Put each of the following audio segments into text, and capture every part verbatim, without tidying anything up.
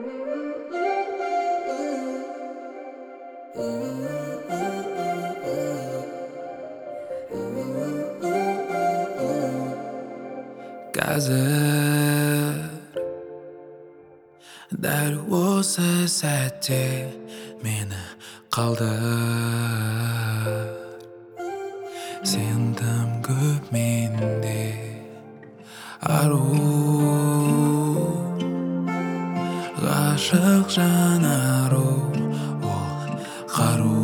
Қазір дәл осы сәтте мені қалдыр. Сен тым көп менде ару, ғашық жан ару, ол қару,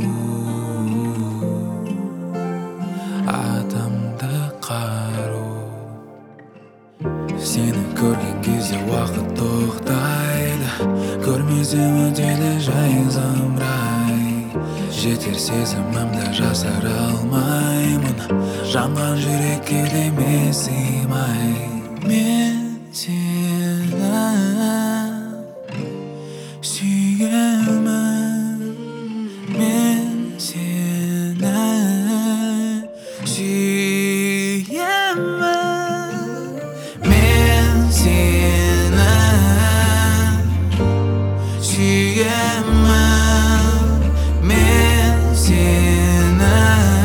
атымды қару. Сені көрген кезде уақыт тоқтайды, көрмесем өтеді жай зымырай. Жетер сезімімді жасыра алмаймын, жанған жүрек кеудеме сыймай. Мен сені сүйемін, мен сені сүйемін, мен сені сүйемін, мен сені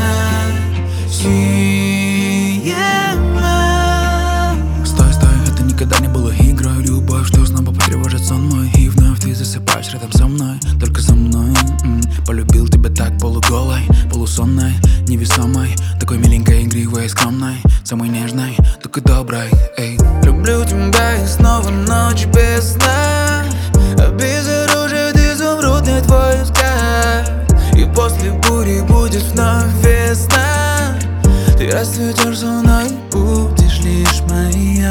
сүйемін. Стой, стой, это никогда не было игрой. Любовь, что снова потревожит сон мой, и вновь ты засыпаешь рядом со мной, только со мной. М-м. Полюбил тебя так полуголой, полусонной, невесомой, такой миленькой, игривой, скромной, самой нежной, такой доброй. Эй. Люблю тебя и снова ночь без сна, обезоружит изумрудный твой взгляд, и после бури будет вновь весна. Ты расцветешь со мной, будешь лишь моя.